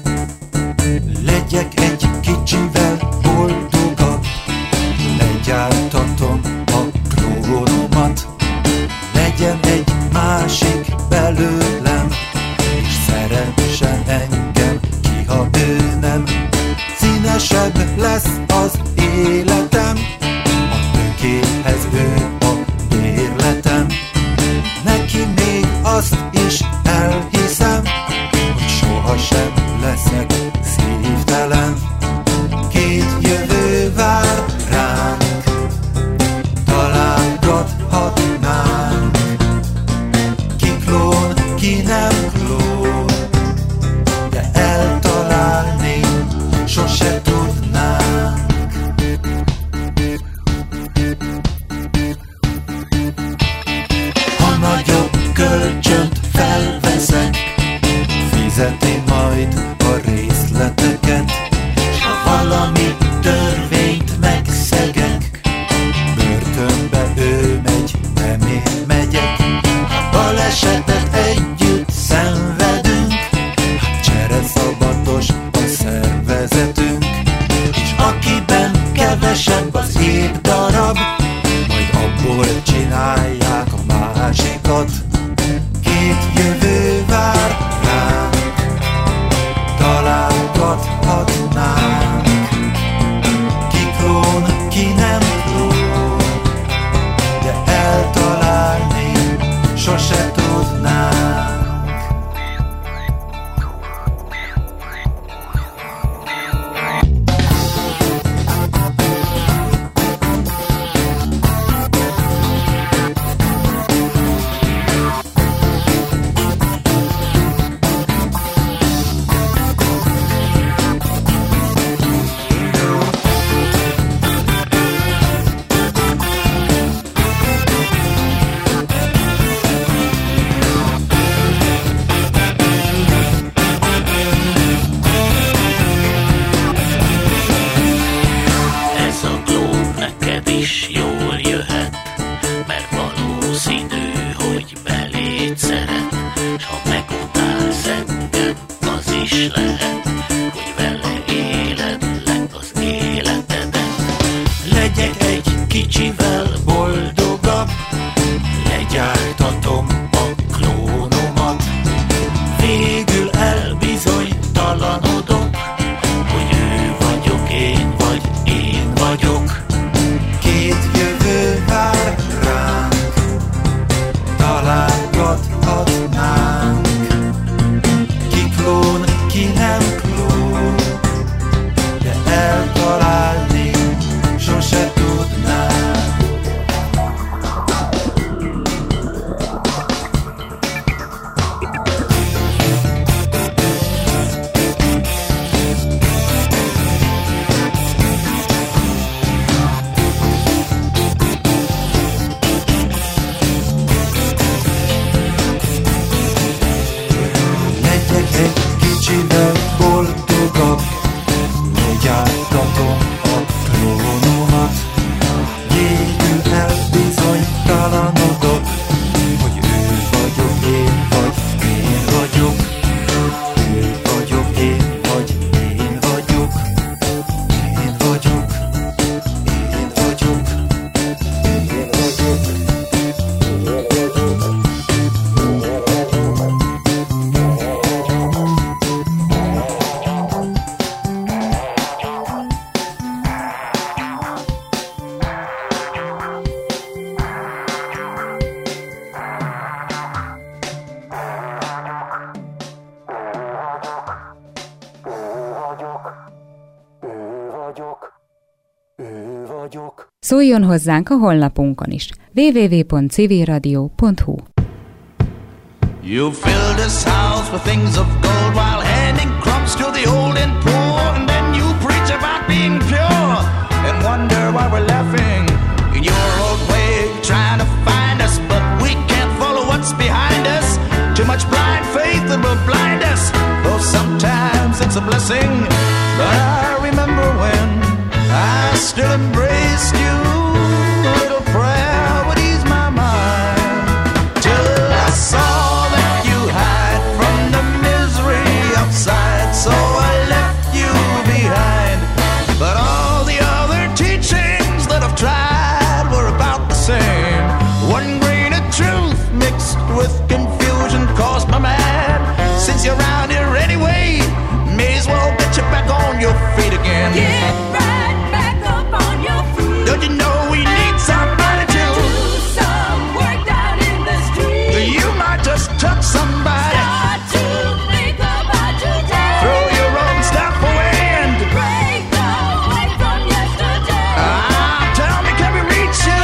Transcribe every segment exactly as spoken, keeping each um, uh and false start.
Legyek egy kicsivel boldogabb, legyártatom a klónomat. Legyen egy másik belőlem, és szeressen engem ki, ha ő nem. Színesebb lesz az életem, a tökéhez ő a bérletem. Neki még azt is elhiszem, hogy sohasem leszek szívtelen. Két jövő vár ránk, találgathatnánk. Ki klón, ki nem klón, de eltalálni sose tudnánk. Ha nagyobb kölcsönt felveszek, fizeti majd a részleteket. S ha valami törvényt megszegek, börtönbe ő megy, nem én megyek. Ha balesetet együtt szenvedünk, hát csereszabbatos a szervezetünk. És akiben kevesebb az épp darab, majd abból csinálják a másikat. Két jövő vár ránk, találgathatnánk. Ki klón, ki nem klón, de eltalálni sose tudnánk. Szóljon hozzánk a honlapunkon is. double-u double-u double-u pont civil radio pont hu. You fill this house with things of gold while handing crumbs to the old and poor, and then you preach about being pure and wonder why we're laughing in your old way, trying to find us, but we can't follow what's behind us. Too much blind faith that will blind us, though sometimes it's a blessing. But I remember when I still embraced you. A little prayer would ease my mind, till I saw that you hide from the misery outside. So Since you're around here anyway, may as well get you back on your feet again. Get right back up on your feet. Don't you know we need somebody to do some work down in the street? You might just touch somebody. Start to think about today. Throw your own stuff away and break away from yesterday. Ah, tell me, can we reach you?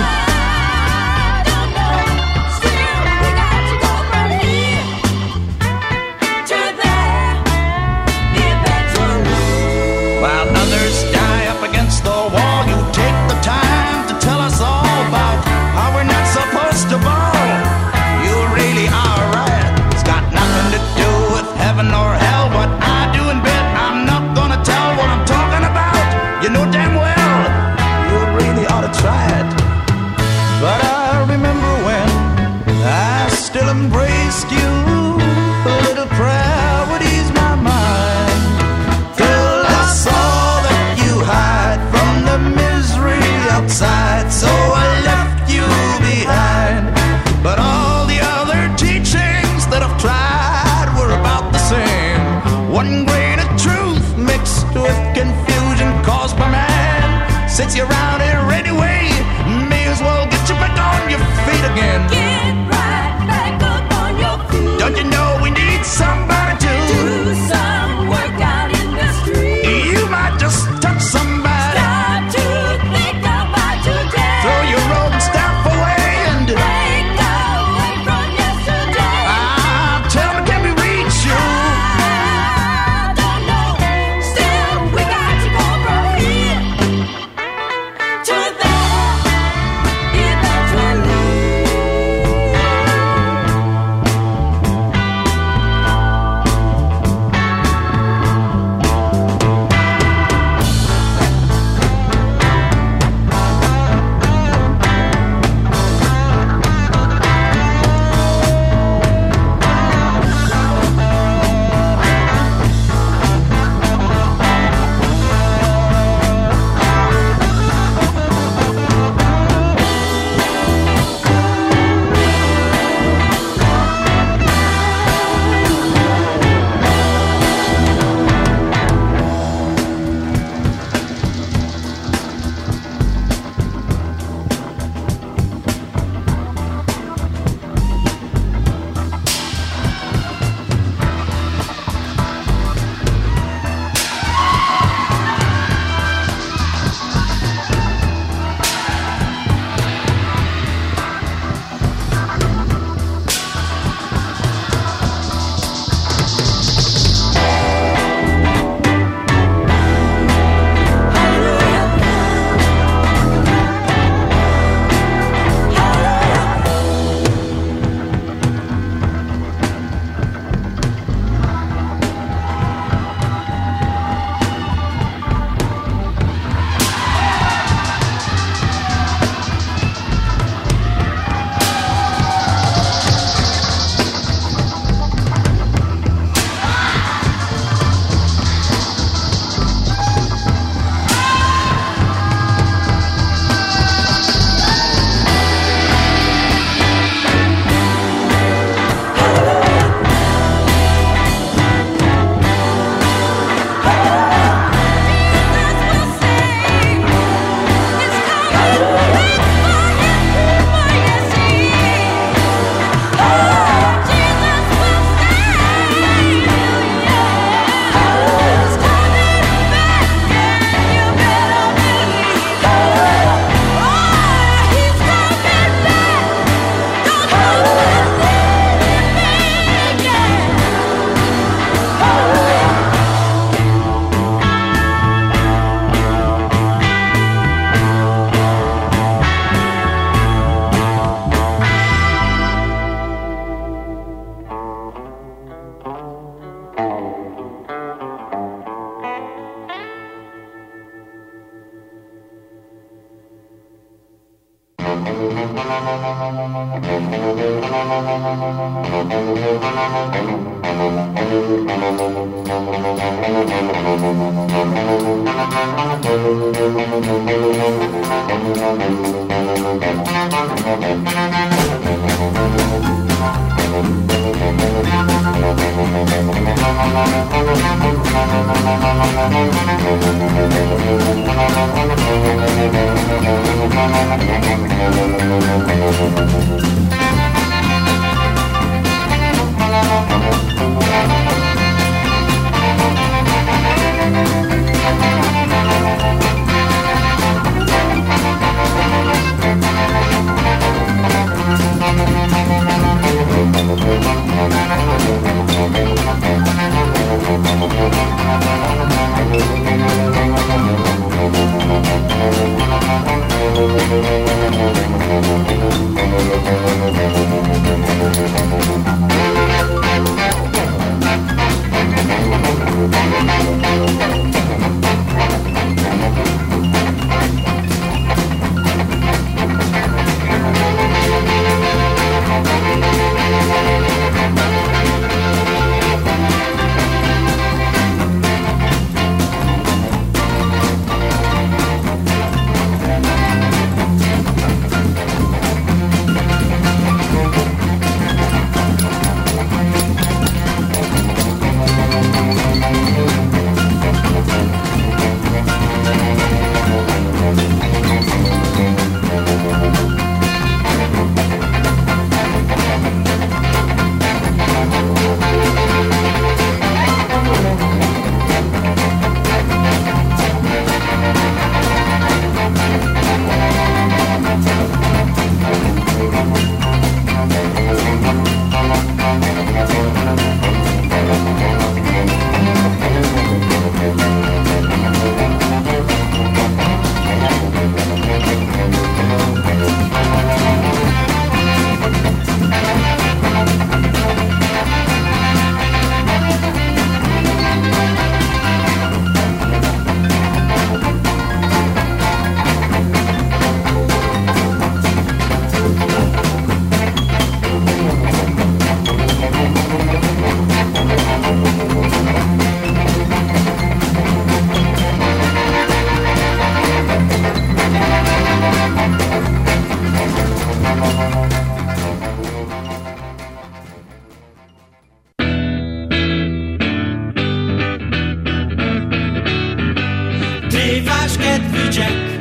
I don't know. Still, we got to go from here to there eventually. While others die up against the wall, you take the time to tell us all about how we're not supposed to ball. You really are right. It's got nothing to do with heaven or hell. What I do in bed, I'm not gonna tell what I'm talking about. You know damn well, you really ought to try it. But I remember when I still embraced you. A little prayer would ease my mind. Till I saw that you hide from the misery outside, so I left you behind. But all the other teachings that I've tried were about the same. One grain of truth mixed with confusion caused by man. Since you're around here anyway, may as well get you back on your feet again. Get right back up on your feet. Don't you know we need somebody to do some work out in the street? You might just touch somebody. Start to think about today. Throw your own stuff away and break away from yesterday. Ah, tell me, can we reach you? I don't know. Still, we got to go from here to there eventually. Tréfás kedvű Jack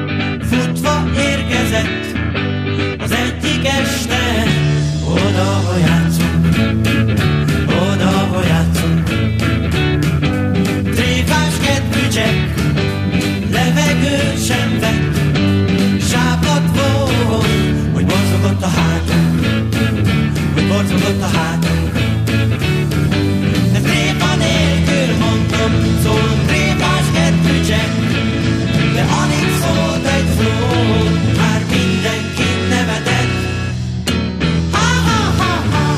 futva érkezett az egyik este. Oda játszunk, oda játszunk. Tréfás kedvű Jack levegő sem vett, sápadt volt, hogy borzogott a hátunk, hogy borzogott a hátunk. De tréfa nélkül mondom, szól tréfás kedvű Jack, de alig szólt egy szót, már mindenkit nevetett. Ha ha ha ha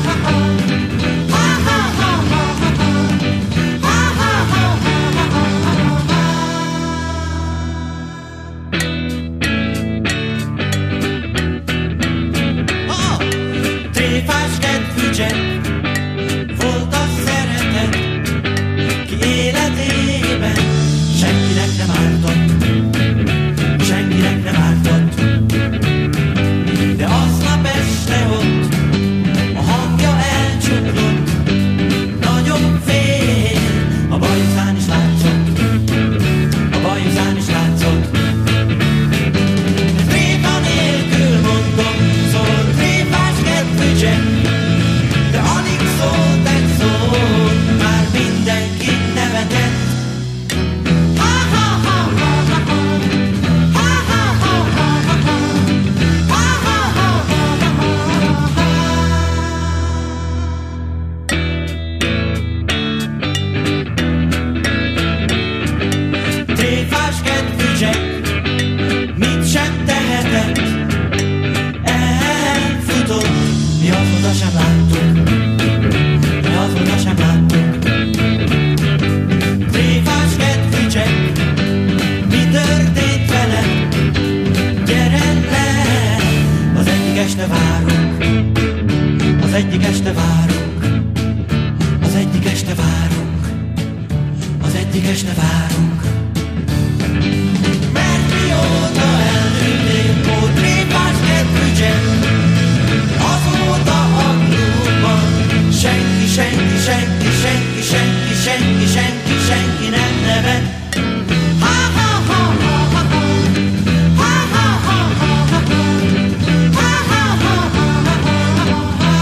Addig este várunk, mert mióta elnőttél, ó tréfás kedvű Jack, azóta a klubban senki, senki, senki, senki, senki, senki, senki, senki nem nevet. Ha ha ha ha ha ha, ha ha ha ha ha ha, ha ha ha ha ha ha.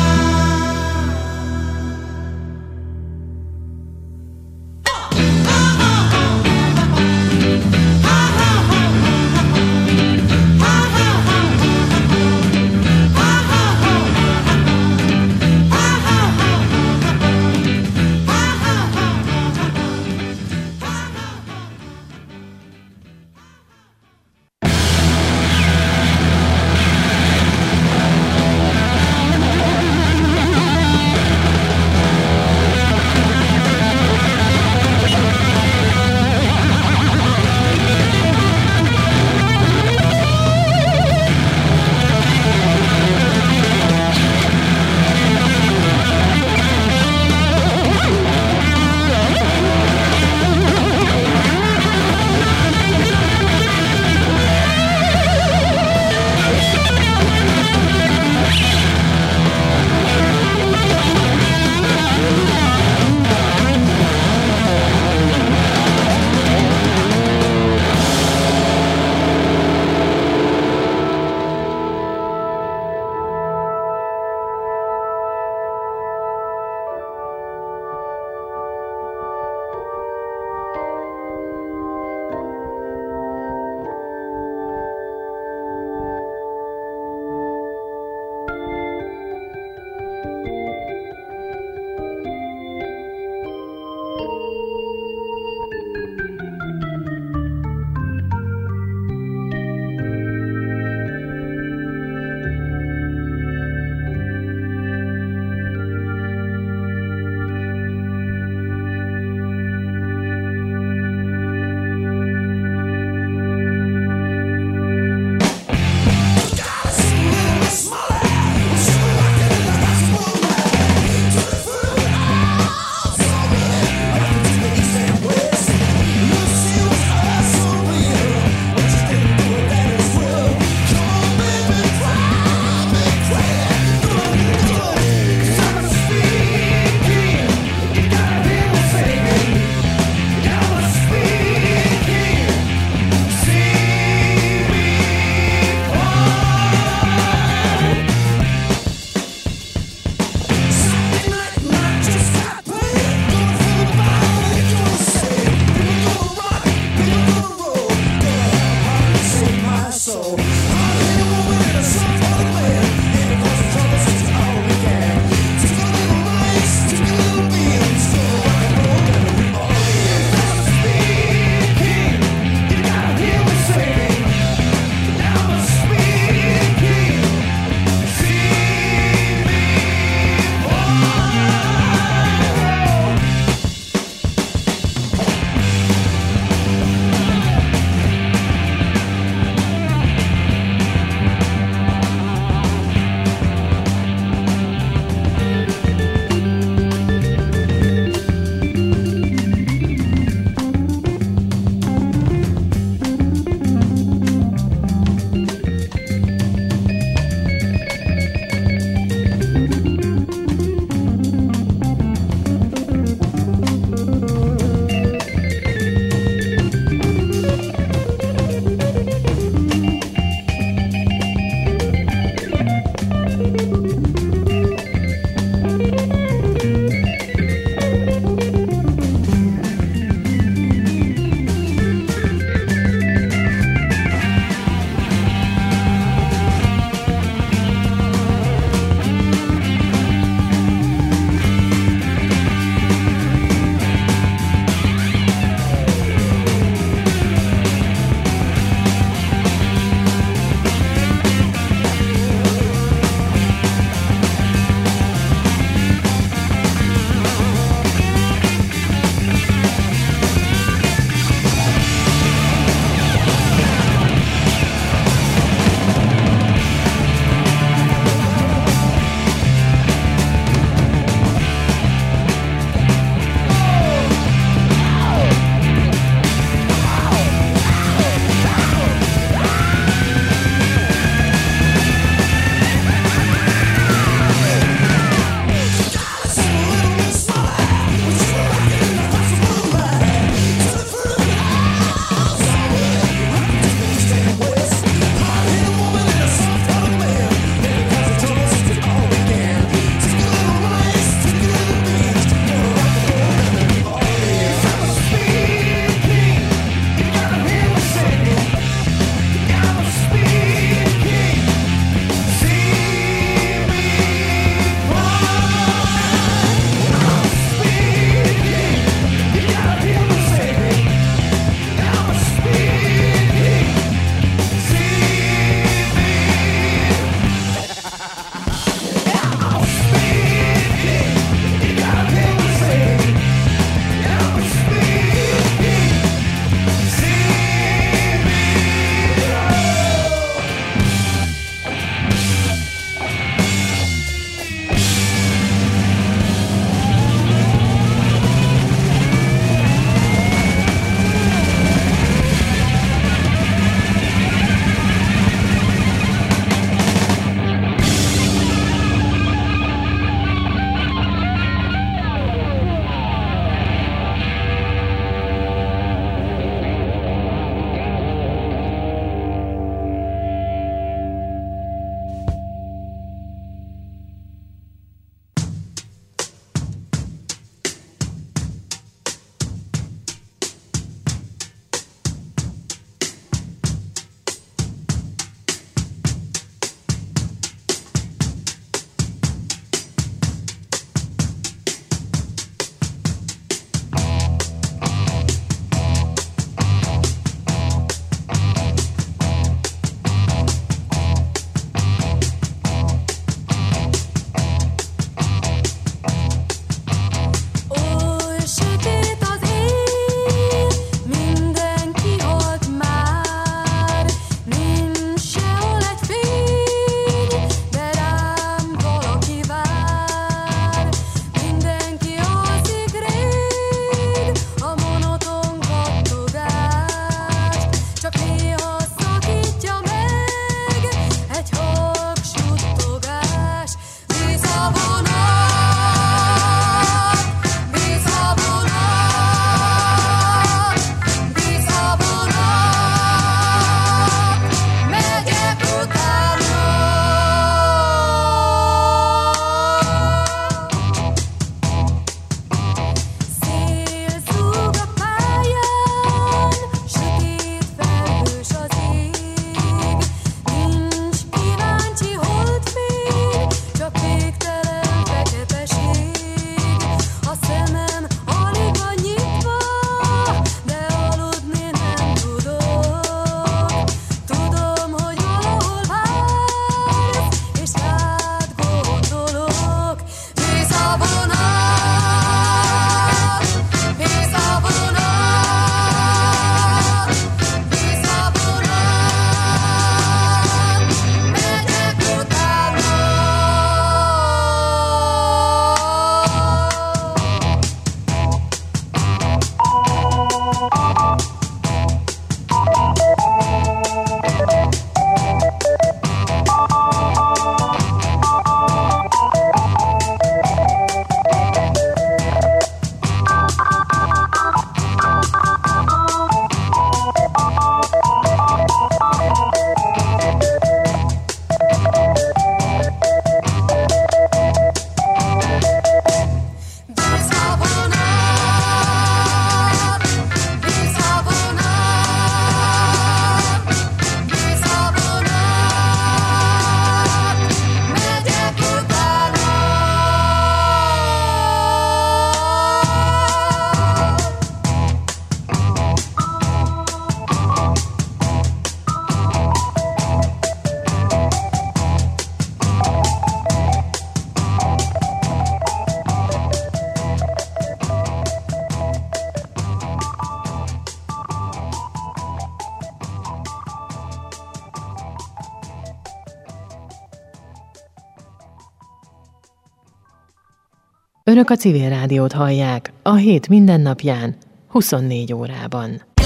Önök a Civil Rádiót hallják a hét mindennapján, huszonnégy órában.